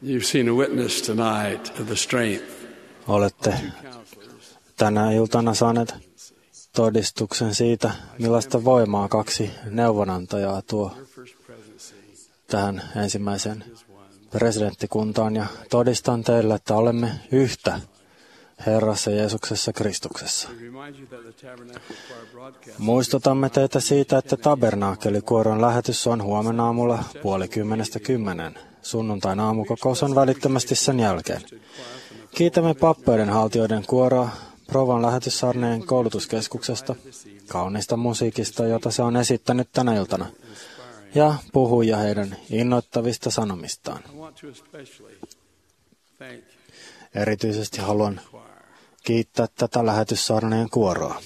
You've seen a witness tonight of the strength. Olette tänä iltana saaneet todistuksen siitä, millaista voimaa 2 neuvonantajaa tuo tähän ensimmäiseen presidenttikuntaan, ja todistan teille, että olemme yhtä Herrassa Jeesuksessa Kristuksessa. Muistutamme teitä siitä, että Tabernaakelikuoron lähetys on huomenna aamulla 9:30. Sunnuntain aamukokous on välittömästi sen jälkeen. Kiitämme pappeuden haltijoiden kuoroa Provan lähetyssaarneen koulutuskeskuksesta, kaunista musiikista, jota se on esittänyt tänä iltana, ja puhujia heidän innoittavista sanomistaan. Erityisesti haluan kiittää tätä lähetyssaarneen kuoroa.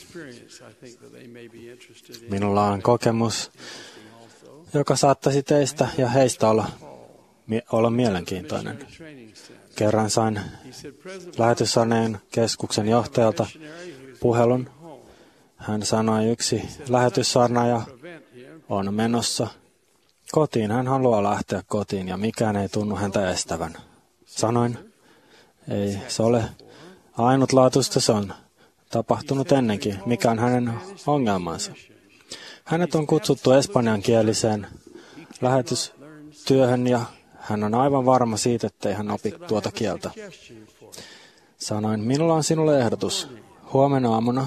Minulla on kokemus, joka saattaisi teistä ja heistä olla mielenkiintoinen. Kerran sain lähetyssaarneen keskuksen johtajalta puhelun. Hän sanoi, yksi lähetyssaarnaaja on menossa kotiin. Hän haluaa lähteä kotiin ja mikään ei tunnu häntä estävän. Sanoin, ei se ole ainutlaatuista, se on tapahtunut ennenkin. Mikä on hänen ongelmansa? Hänet on kutsuttu espanjankieliseen lähetystyöhön ja hän on aivan varma siitä, ettei hän opi tuota kieltä. Sanoin, minulla on sinulle ehdotus. Huomenna aamuna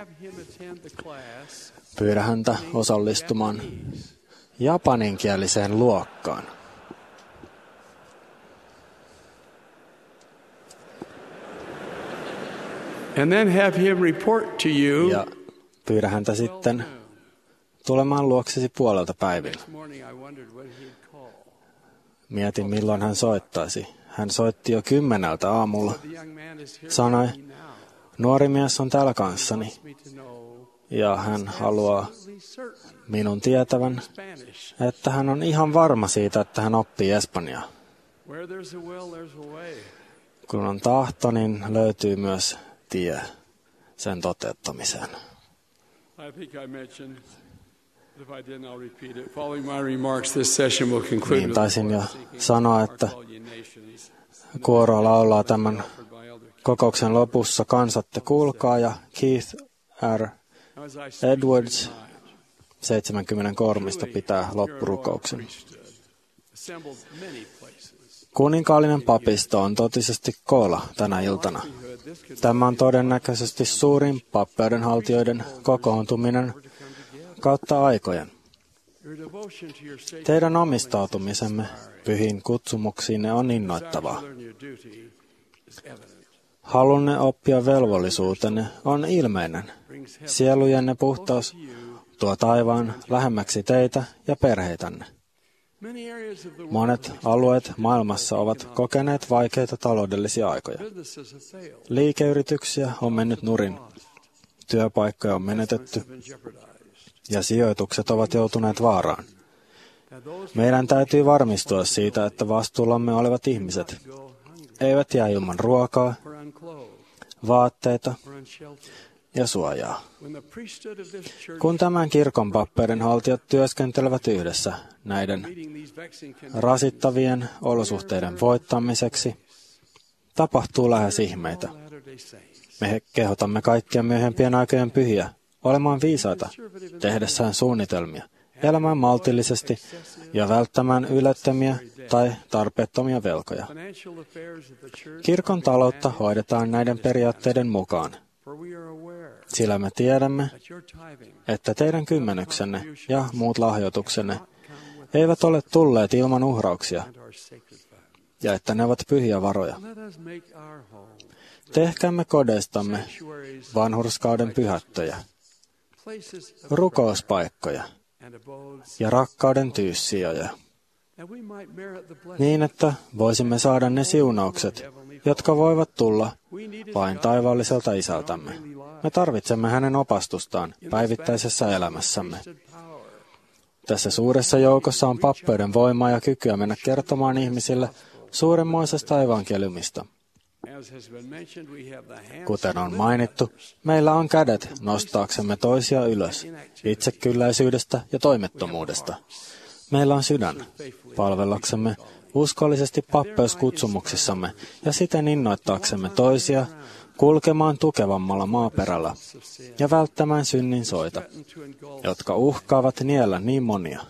pyydä häntä osallistumaan japaninkieliseen luokkaan. And then have him report to you. Ja pyydä häntä sitten tulemaan luoksesi puolelta päivillä. Mietin, milloin hän soittaisi. Hän soitti jo 10 aamulla. Sanoi, nuori mies on täällä kanssani. Ja hän haluaa minun tietävän, että hän on ihan varma siitä, että hän oppii espanjaa. Kun on tahto, niin löytyy myös tie sen toteuttamiseen. Niin taisin jo sanoa, että kuoro laulaa tämän kokouksen lopussa Kansatte kuulkaa, ja Keith R. Edwards 73 pitää loppurukouksen. Kuninkaallinen papisto on totisesti koolla tänä iltana. Tämä on todennäköisesti suurin pappeudenhaltijoiden kokoontuminen kautta aikojen. Teidän omistautumisemme pyhiin kutsumuksiinne on innoittavaa. Halunne oppia velvollisuutenne on ilmeinen. Sielujenne puhtaus tuo taivaan lähemmäksi teitä ja perheitänne. Monet alueet maailmassa ovat kokeneet vaikeita taloudellisia aikoja. Liikeyrityksiä on mennyt nurin, työpaikkoja on menetetty ja sijoitukset ovat joutuneet vaaraan. Meidän täytyy varmistua siitä, että vastuullamme olevat ihmiset eivät jää ilman ruokaa, vaatteita ja suojaa. Kun tämän kirkon pappeudenhaltijat työskentelevät yhdessä näiden rasittavien olosuhteiden voittamiseksi, tapahtuu lähes ihmeitä. Me kehotamme kaikkia myöhempien aikojen pyhiä olemaan viisaita, tehdessään suunnitelmia, elämään maltillisesti ja välttämään ylettömiä tai tarpeettomia velkoja. Kirkon taloutta hoidetaan näiden periaatteiden mukaan, sillä me tiedämme, että teidän kymmenyksenne ja muut lahjoituksenne eivät ole tulleet ilman uhrauksia, ja että ne ovat pyhiä varoja. Tehkäämme kodeistamme vanhurskauden pyhättöjä, rukouspaikkoja ja rakkauden tyyssijoja, niin että voisimme saada ne siunaukset, jotka voivat tulla vain taivaalliselta Isältämme. Me tarvitsemme hänen opastustaan päivittäisessä elämässämme. Tässä suuressa joukossa on pappeuden voimaa ja kykyä mennä kertomaan ihmisille suuremmoisesta evankeliumista. Kuten on mainittu, meillä on kädet nostaaksemme toisia ylös itsekylläisyydestä ja toimettomuudesta. Meillä on sydän palvellaksemme uskollisesti pappeuskutsumuksissamme ja siten innoittaaksemme toisia kulkemaan tukevammalla maaperällä ja välttämään synnin soita, jotka uhkaavat niellä niin monia.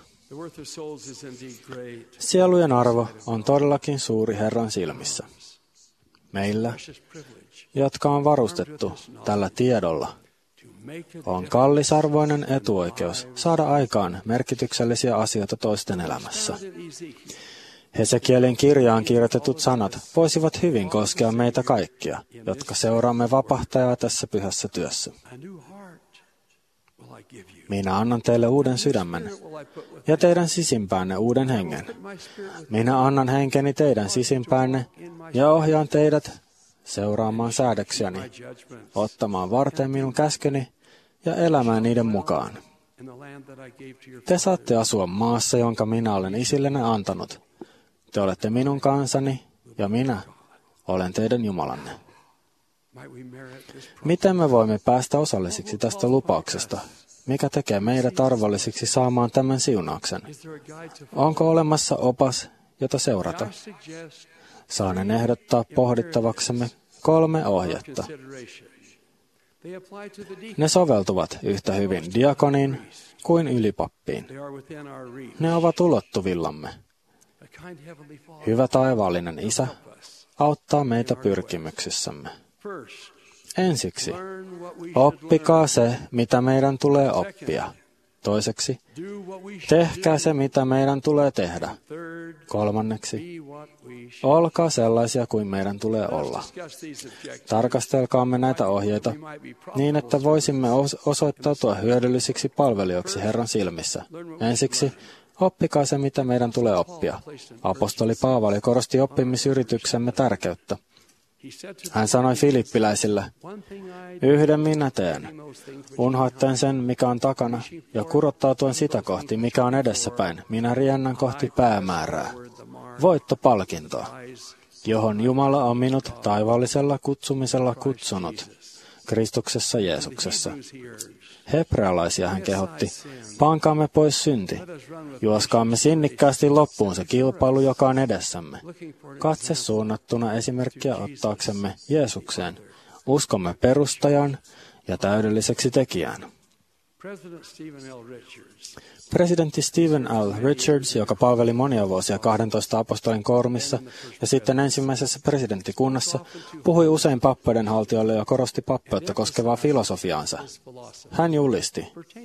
Sielujen arvo on todellakin suuri Herran silmissä. Meillä, jotka on varustettu tällä tiedolla, on kallisarvoinen etuoikeus saada aikaan merkityksellisiä asioita toisten elämässä. Hesekielin kirjaan kirjoitetut sanat voisivat hyvin koskea meitä kaikkia, jotka seuraamme vapahtajaa tässä pyhässä työssä. Minä annan teille uuden sydämen ja teidän sisimpäänne uuden hengen. Minä annan henkeni teidän sisimpäänne ja ohjaan teidät seuraamaan säädöksiäni, ottamaan varten minun käskyni ja elämään niiden mukaan. Te saatte asua maassa, jonka minä olen isillenne antanut. Te olette minun kansani ja minä olen teidän Jumalanne. Miten me voimme päästä osallisiksi tästä lupauksesta? Mikä tekee meidät arvollisiksi saamaan tämän siunauksen? Onko olemassa opas, jota seurata? Saanen ehdottaa pohdittavaksemme 3 ohjetta. Ne soveltuvat yhtä hyvin diakoniin kuin ylipappiin. Ne ovat ulottuvillamme. Hyvä taivaallinen Isä auttaa meitä pyrkimyksissämme. Ensiksi, oppikaa se, mitä meidän tulee oppia. Toiseksi, tehkää se, mitä meidän tulee tehdä. Kolmanneksi, olkaa sellaisia kuin meidän tulee olla. Tarkastelkaamme näitä ohjeita niin, että voisimme osoittautua hyödyllisiksi palvelijoiksi Herran silmissä. Ensiksi, oppikaa se, mitä meidän tulee oppia. Apostoli Paavali korosti oppimisyrityksemme tärkeyttä. Hän sanoi filippiläisille, yhden minä teen, unhoittaen sen, mikä on takana, ja kurottautuen sitä kohti, mikä on edessäpäin, minä riennän kohti päämäärää, voittopalkintoa, johon Jumala on minut taivaallisella kutsumisella kutsunut, Kristuksessa Jeesuksessa. Hebrealaisia hän kehotti, pankaamme pois synti, juoskaamme sinnikkäästi loppuun se kilpailu, joka on edessämme. Katse suunnattuna esimerkkiä ottaaksemme Jeesukseen, uskomme perustajan ja täydelliseksi tekijään. Presidentti Stephen L. Richards, joka palveli monia vuosia 12 apostolin koorumissa ja sitten ensimmäisessä presidenttikunnassa, puhui usein pappeuden haltijoille ja korosti pappeutta koskevaa filosofiaansa. Hän julisti,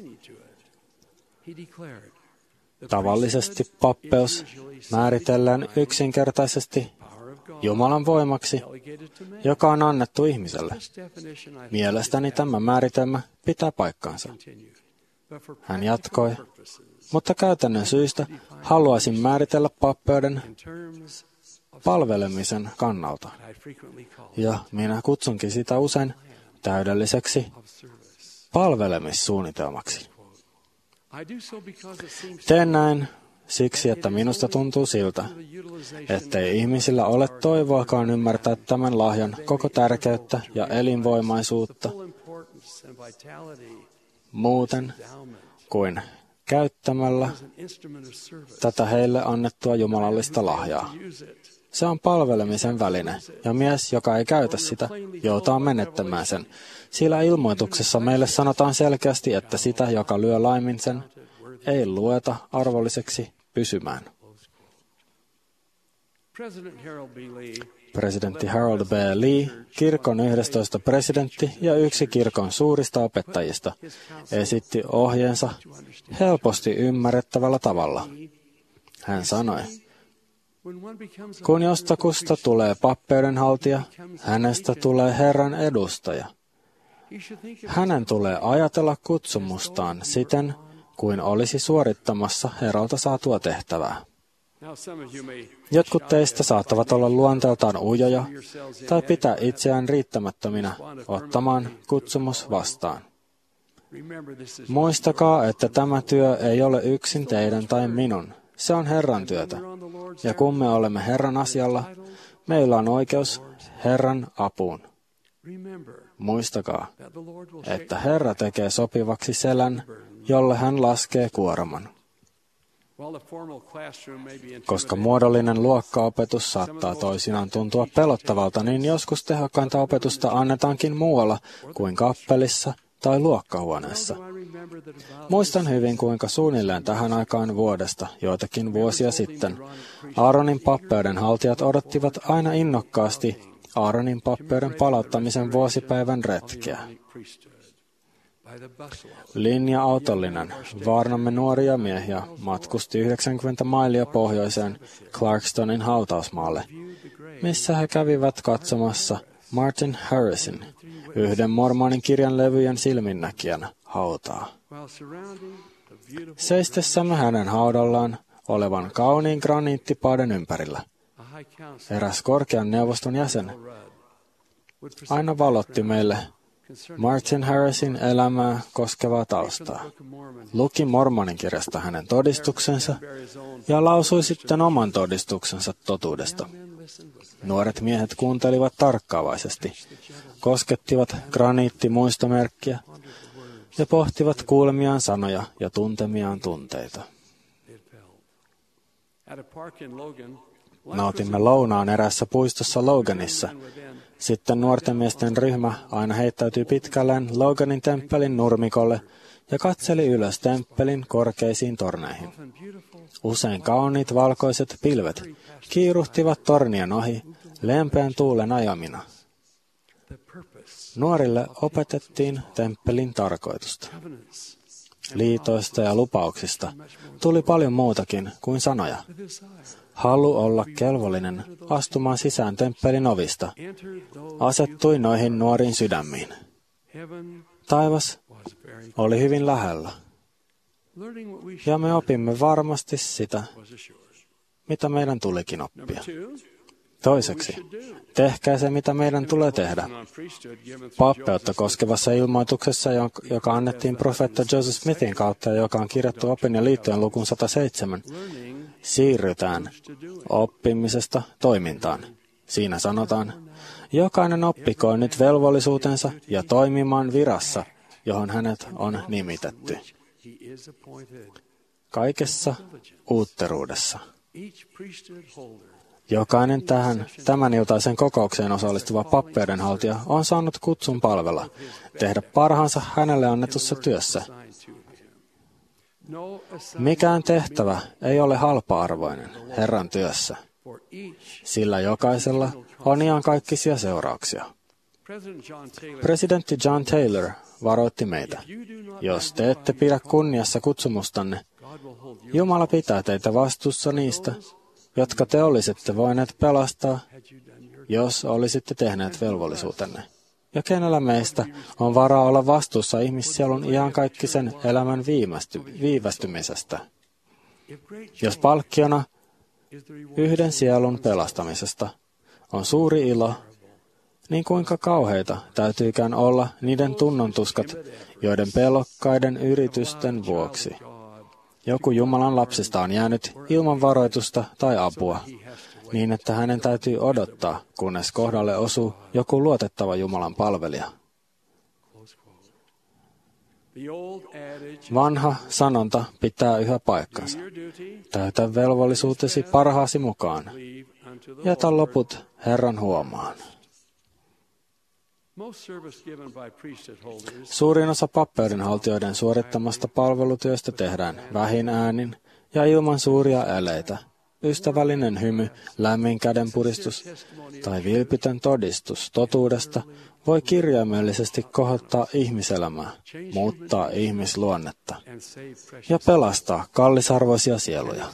tavallisesti pappeus määritellään yksinkertaisesti Jumalan voimaksi, joka on annettu ihmiselle. Mielestäni tämä määritelmä pitää paikkaansa. Hän jatkoi, mutta käytännön syistä haluaisin määritellä pappeuden palvelemisen kannalta. Ja minä kutsunkin sitä usein täydelliseksi palvelemissuunnitelmaksi. Teen näin siksi, että minusta tuntuu siltä, ettei ihmisillä ole toivoakaan ymmärtää tämän lahjan koko tärkeyttä ja elinvoimaisuutta muuten kuin käyttämällä tätä heille annettua jumalallista lahjaa. Se on palvelemisen väline, ja mies, joka ei käytä sitä, joutaa menettämään sen, sillä ilmoituksessa meille sanotaan selkeästi, että sitä, joka lyö laimin sen, ei lueta arvolliseksi pysymään. Presidentti Harold B. Lee, kirkon 11. presidentti ja yksi kirkon suurista opettajista, esitti ohjeensa helposti ymmärrettävällä tavalla. Hän sanoi, kun jostakusta tulee pappeudenhaltija, hänestä tulee Herran edustaja. Hänen tulee ajatella kutsumustaan siten, kuin olisi suorittamassa Herralta saatua tehtävää. Jotkut teistä saattavat olla luonteeltaan ujoja tai pitää itseään riittämättöminä ottamaan kutsumus vastaan. Muistakaa, että tämä työ ei ole yksin teidän tai minun. Se on Herran työtä. Ja kun me olemme Herran asialla, meillä on oikeus Herran apuun. Muistakaa, että Herra tekee sopivaksi selän, jolle hän laskee kuorman. Koska muodollinen luokkaopetus saattaa toisinaan tuntua pelottavalta, niin joskus tehokkainta opetusta annetaankin muualla kuin kappelissa tai luokkahuoneessa. Muistan hyvin, kuinka suunnilleen tähän aikaan vuodesta, joitakin vuosia sitten, Aaronin pappeuden haltijat odottivat aina innokkaasti Aaronin pappeuden palauttamisen vuosipäivän retkeä. Linja-autollinen vaarnamme nuoria miehiä matkusti 90 mailia pohjoiseen Clarkstonin hautausmaalle, missä he kävivät katsomassa Martin Harrisin, yhden mormonin kirjan levyjen silminnäkijän, hautaa. Seistessämme hänen haudallaan olevan kauniin graniittipaaden ympärillä, eräs korkean neuvoston jäsen aina valotti meille Martin Harrisin elämää koskevaa taustaa, luki Mormonin kirjasta hänen todistuksensa ja lausui sitten oman todistuksensa totuudesta. Nuoret miehet kuuntelivat tarkkaavaisesti, koskettivat graniittimuistomerkkiä ja pohtivat kuulemiaan sanoja ja tuntemiaan tunteita. Nautimme lounaan erässä puistossa Loganissa. Sitten nuorten miesten ryhmä aina heittäytyi pitkälleen Loganin temppelin nurmikolle ja katseli ylös temppelin korkeisiin torneihin. Usein kauniit valkoiset pilvet kiiruhtivat tornien ohi lempeän tuulen ajamina. Nuorille opetettiin temppelin tarkoitusta. Liitoista ja lupauksista tuli paljon muutakin kuin sanoja. Halu olla kelvollinen astumaan sisään temppelin ovista asettui noihin nuoriin sydämiin. Taivas oli hyvin lähellä, ja me opimme varmasti sitä, mitä meidän tulikin oppia. Toiseksi, tehkää se, mitä meidän tulee tehdä. Pappeutta koskevassa ilmoituksessa, joka annettiin profeetta Joseph Smithin kautta ja joka on kirjattu opin ja liittojen lukuun 107, siirrytään oppimisesta toimintaan. Siinä sanotaan, jokainen oppikoon nyt velvollisuutensa ja toimimaan virassa, johon hänet on nimitetty. Kaikessa uutteruudessa. Jokainen tämän iltaisen kokoukseen osallistuva pappeudenhaltija on saanut kutsun palvella, tehdä parhaansa hänelle annetussa työssä. Mikään tehtävä ei ole halpa-arvoinen Herran työssä, sillä jokaisella on iankaikkisia seurauksia. Presidentti John Taylor varoitti meitä, jos te ette pidä kunniassa kutsumustanne, Jumala pitää teitä vastuussa niistä, jotka te olisitte voineet pelastaa, jos olisitte tehneet velvollisuutenne. Ja kenellä meistä on varaa olla vastuussa ihmissielun iankaikkisen elämän viivästymisestä? Jos palkkiona yhden sielun pelastamisesta on suuri ilo, niin kuinka kauheita täytyykään olla niiden tunnontuskat, joiden pelokkaiden yritysten vuoksi joku Jumalan lapsista on jäänyt ilman varoitusta tai apua, niin että hänen täytyy odottaa, kunnes kohdalle osuu joku luotettava Jumalan palvelija. Vanha sanonta pitää yhä paikkansa. Täytä velvollisuutesi parhaasi mukaan. Jätä loput Herran huomaan. Suurin osa pappeudenhaltijoiden suorittamasta palvelutyöstä tehdään vähin äänin ja ilman suuria äleitä. Ystävällinen hymy, lämmin kädenpuristus tai vilpitön todistus totuudesta voi kirjaimellisesti kohottaa ihmiselämää, muuttaa ihmisluonnetta ja pelastaa kallisarvoisia sieluja.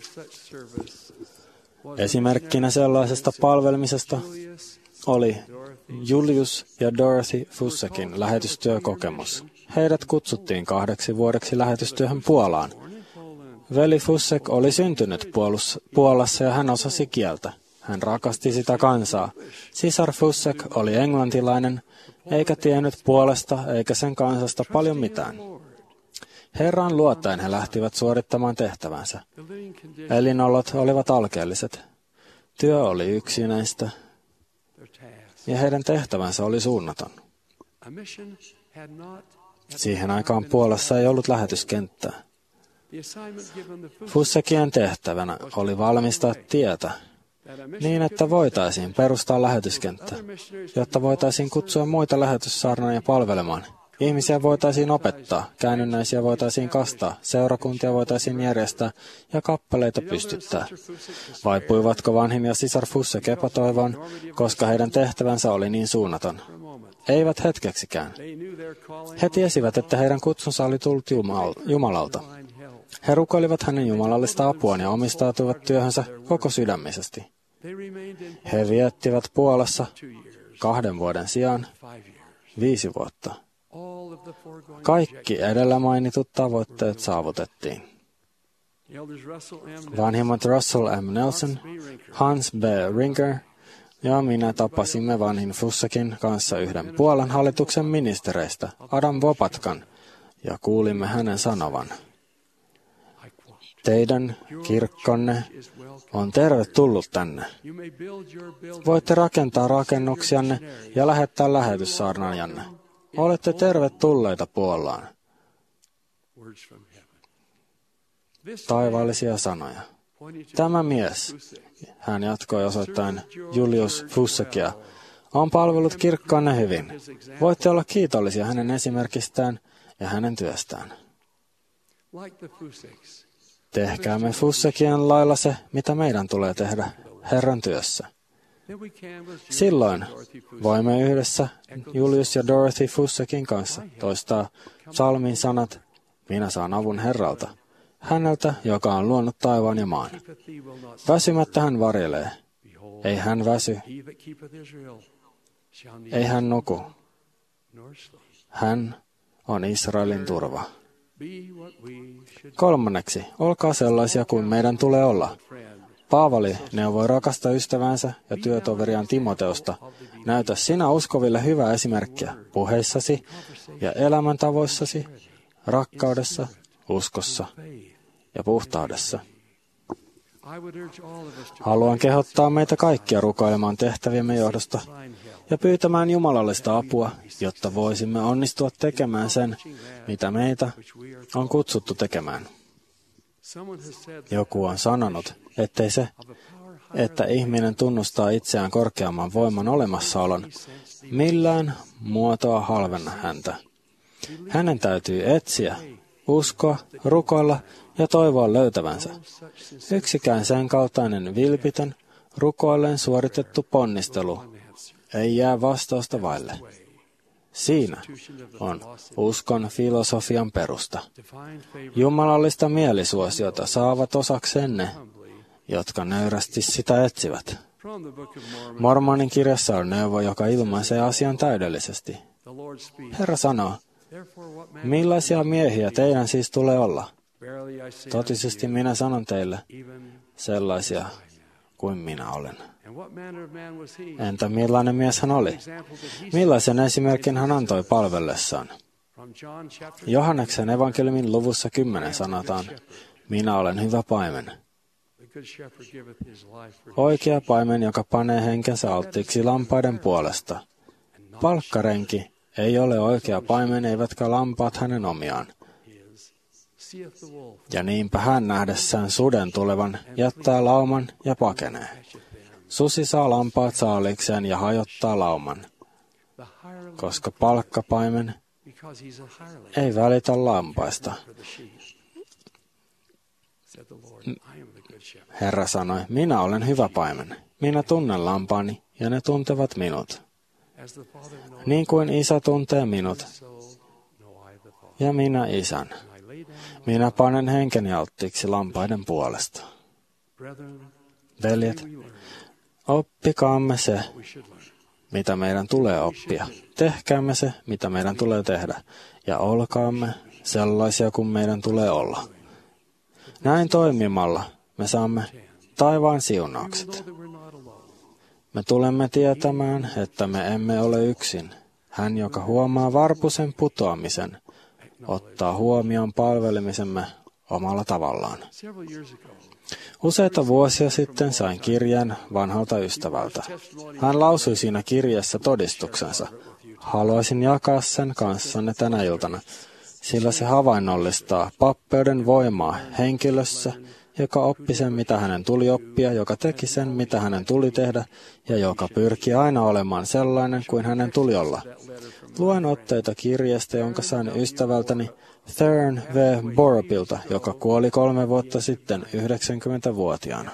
Esimerkkinä sellaisesta palvelmisesta oli Julius ja Dorothy Fussekin lähetystyökokemus. Heidät kutsuttiin 2 vuodeksi lähetystyöhön Puolaan. Veli Fussek oli syntynyt Puolassa ja hän osasi kieltä. Hän rakasti sitä kansaa. Sisar Fussek oli englantilainen, eikä tiennyt Puolesta eikä sen kansasta paljon mitään. Herran luottaen he lähtivät suorittamaan tehtävänsä. Elinolot olivat alkeelliset. Työ oli yksinäistä ja heidän tehtävänsä oli suunnaton. Siihen aikaan Puolassa ei ollut lähetyskenttää. Fussekien tehtävänä oli valmistaa tietä niin, että voitaisiin perustaa lähetyskenttä, jotta voitaisiin kutsua muita lähetyssaarnaajia palvelemaan. Ihmisiä voitaisiin opettaa, käännynnäisiä voitaisiin kastaa, seurakuntia voitaisiin järjestää ja kappaleita pystyttää. Vaipuivatko vanhin ja sisar Fussek epätoivoon, koska heidän tehtävänsä oli niin suunnaton? Eivät hetkeksikään. He tiesivät, että heidän kutsunsa oli tullut Jumalalta. He rukoilivat hänen jumalallista apuaan ja omistautuivat työhönsä koko sydämisesti. He viettivät Puolassa 2 vuoden sijaan 5 vuotta. Kaikki edellä mainitut tavoitteet saavutettiin. Vanhimmat Russell M. Nelson, Hans B. Ringer ja minä tapasimme vanhin Fussekin kanssa yhden Puolan hallituksen ministereistä, Adam Wopatkan, ja kuulimme hänen sanovan: teidän kirkkonne on tervetullut tänne. Voitte rakentaa rakennuksianne ja lähettää lähetyssaarnaajanne. Olette tervetulleita Puolaan. Taivaallisia sanoja. Tämä mies, hän jatkoi osoittain Julius Fussekia, on palvellut kirkkoanne hyvin. Voitte olla kiitollisia hänen esimerkistään ja hänen työstään. Tehkäämme Fussekien lailla se, mitä meidän tulee tehdä Herran työssä. Silloin voimme yhdessä Julius ja Dorothy Fussekin kanssa toistaa psalmin sanat: minä saan avun Herralta, häneltä, joka on luonut taivaan ja maan. Väsymättä hän varjelee. Ei hän väsy. Ei hän nuku. Hän on Israelin turva. 3. Olkaa sellaisia kuin meidän tulee olla. Paavali neuvoi rakasta ystävänsä ja työtoveriaan Timoteusta: näytä sinä uskoville hyvää esimerkkiä puheissasi ja elämäntavoissasi, rakkaudessa, uskossa ja puhtaudessa. Haluan kehottaa meitä kaikkia rukoilemaan tehtäviemme johdosta ja pyytämään jumalallista apua, jotta voisimme onnistua tekemään sen, mitä meitä on kutsuttu tekemään. Joku on sanonut, ettei se, että ihminen tunnustaa itseään korkeamman voiman olemassaolon, millään muotoa halvenna häntä. Hänen täytyy etsiä, uskoa, rukoilla ja toivoa löytävänsä. Yksikään sen kaltainen vilpitön, rukoillen suoritettu ponnistelu ei jää vastausta vaille. Siinä on uskon filosofian perusta. Jumalallista mielisuosiota saavat osakseen ne, jotka nöyrästi sitä etsivät. Mormonin kirjassa on neuvo, joka ilmaisee asian täydellisesti. Herra sanoo: millaisia miehiä teidän siis tulee olla? Totisesti minä sanon teille, sellaisia kuin minä olen. Entä millainen mies hän oli? Millaisen esimerkin hän antoi palvellessaan? Johanneksen evankeliumin luvussa 10 sanotaan: minä olen hyvä paimen. Oikea paimen, joka panee henkensä alttiiksi lampaiden puolesta. Palkkarenki ei ole oikea paimen, eivätkä lampaat hänen omiaan. Ja niinpä hän nähdessään suden tulevan jättää lauman ja pakenee. Susi saa lampaat saaliikseen ja hajottaa lauman, koska palkkapaimen ei välitä lampaista. Herra sanoi: minä olen hyvä paimen. Minä tunnen lampaani ja ne tuntevat minut. Niin kuin Isä tuntee minut ja minä Isän. Minä panen henkeni alttiiksi lampaiden puolesta. Veljet, oppikaamme se, mitä meidän tulee oppia. Tehkäämme se, mitä meidän tulee tehdä. Ja olkaamme sellaisia kuin meidän tulee olla. Näin toimimalla me saamme taivaan siunaukset. Me tulemme tietämään, että me emme ole yksin. Hän, joka huomaa varpusen putoamisen, ottaa huomioon palvelemisemme omalla tavallaan. Useita vuosia sitten sain kirjeen vanhalta ystävältä. Hän lausui siinä kirjeessä todistuksensa. Haluaisin jakaa sen kanssanne tänä iltana. sillä se havainnollistaa pappeuden voimaa henkilössä, joka oppi sen, mitä hänen tuli oppia, joka teki sen, mitä hänen tuli tehdä, ja joka pyrki aina olemaan sellainen kuin hänen tuli olla. Luen otteita kirjeestä, jonka sain ystävältäni Theron V. Borupilta, joka kuoli 3 vuotta sitten 90-vuotiaana.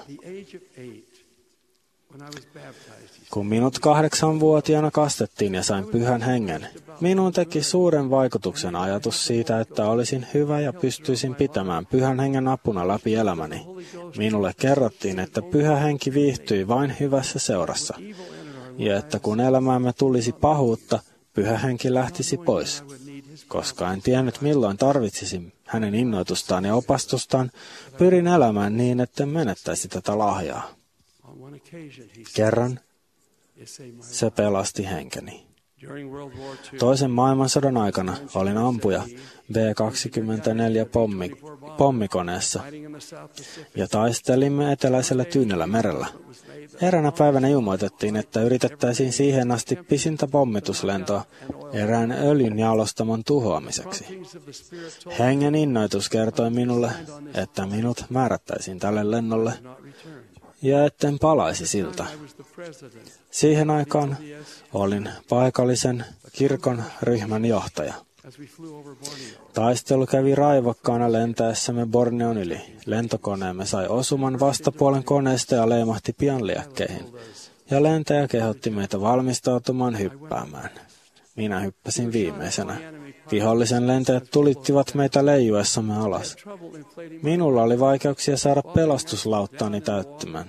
Kun minut 8-vuotiaana kastettiin ja sain Pyhän Hengen, minuun teki suuren vaikutuksen ajatus siitä, että olisin hyvä ja pystyisin pitämään Pyhän Hengen apuna läpi elämäni. Minulle kerrottiin, että Pyhä Henki viihtyi vain hyvässä seurassa, ja että kun elämäämme tulisi pahuutta, Pyhä Henki lähtisi pois. Koska en tiennyt milloin tarvitsisin hänen innoitustaan ja opastustaan, pyrin elämään niin, etten menettäisi tätä lahjaa. Kerran se pelasti henkeni. Toisen maailmansodan aikana olin ampuja B-24 pommikoneessa ja taistelimme eteläisellä Tyynellä merellä. Eräänä päivänä ilmoitettiin, että yritettäisiin siihen asti pisintä pommituslentoa erään öljynjalostamon tuhoamiseksi. Hengen innoitus kertoi minulle, että minut määrättäisiin tälle lennolle ja etten palaisi siltä. Siihen aikaan olin paikallisen kirkon ryhmän johtaja. Taistelu kävi raivokkaana lentäessämme Borneon yli. Lentokoneemme sai osuman vastapuolen koneesta ja leimahti pian liekkeihin. Ja lentäjä kehotti meitä valmistautumaan hyppäämään. Minä hyppäsin viimeisenä. Vihollisen lentäjät tulittivat meitä leijuessamme alas. Minulla oli vaikeuksia saada pelastuslauttaani täyttymään.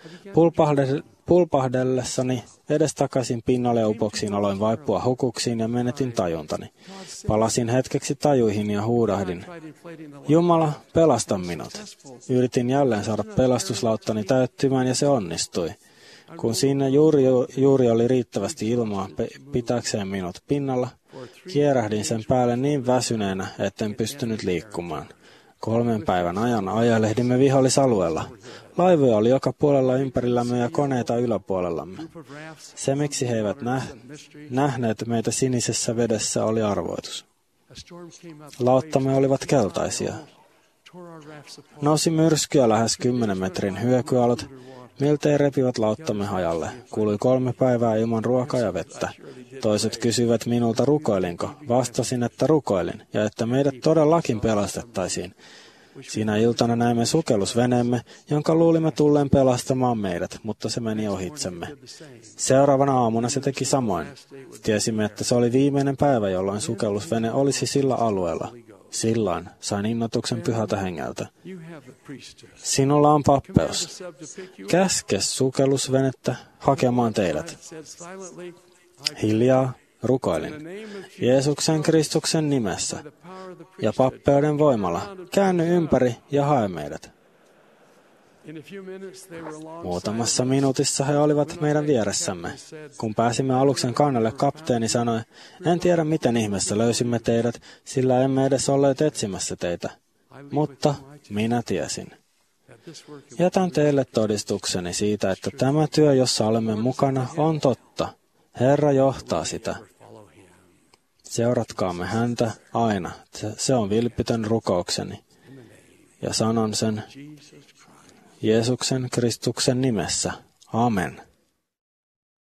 Pulpahdellessani edestakaisin pinnalle ja upoksiin aloin vaipua hukuksiin ja menetin tajuntani. Palasin hetkeksi tajuihin ja huudahdin. Jumala, pelasta minut. Yritin jälleen saada pelastuslauttani täyttymään ja se onnistui. Kun siinä juuri oli riittävästi ilmaa pitääkseen minut pinnalla, kierähdin sen päälle niin väsyneenä, etten pystynyt liikkumaan. 3 päivän ajan ajelehdimme vihollisalueella. Laivoja oli joka puolella ympärillämme ja koneita yläpuolellamme. Se, miksi he eivät nähneet meitä sinisessä vedessä, oli arvoitus. Lauttamme olivat keltaisia. Nousi myrskyä lähes 10 metrin hyökyaallot, miltei repivät lauttamme hajalle. Kului 3 päivää ilman ruokaa ja vettä. Toiset kysyivät minulta, rukoilinko. Vastasin, että rukoilin, ja että meidät todellakin pelastettaisiin. Siinä iltana näimme sukellusveneemme, jonka luulimme tulleen pelastamaan meidät, mutta se meni ohitsemme. Seuraavana aamuna se teki samoin. Tiesimme, että se oli viimeinen päivä, jolloin sukellusvene olisi sillä alueella. Silloin sain innoituksen Pyhältä Hengeltä. Sinulla on pappeus. Käske sukellusvenettä hakemaan teidät. Hiljaa rukoilin. Jeesuksen Kristuksen nimessä ja pappeuden voimalla käänny ympäri ja hae meidät. Muutamassa minuutissa he olivat meidän vieressämme. Kun pääsimme aluksen kannalle, kapteeni sanoi, en tiedä miten ihmeessä löysimme teidät, sillä emme edes olleet etsimässä teitä. Mutta minä tiesin. Jätän teille todistukseni siitä, että tämä työ, jossa olemme mukana, on totta. Herra johtaa sitä. Seuratkaamme häntä aina. Se on vilpitön rukoukseni. Ja sanon sen Jeesuksen Kristuksen nimessä. Amen.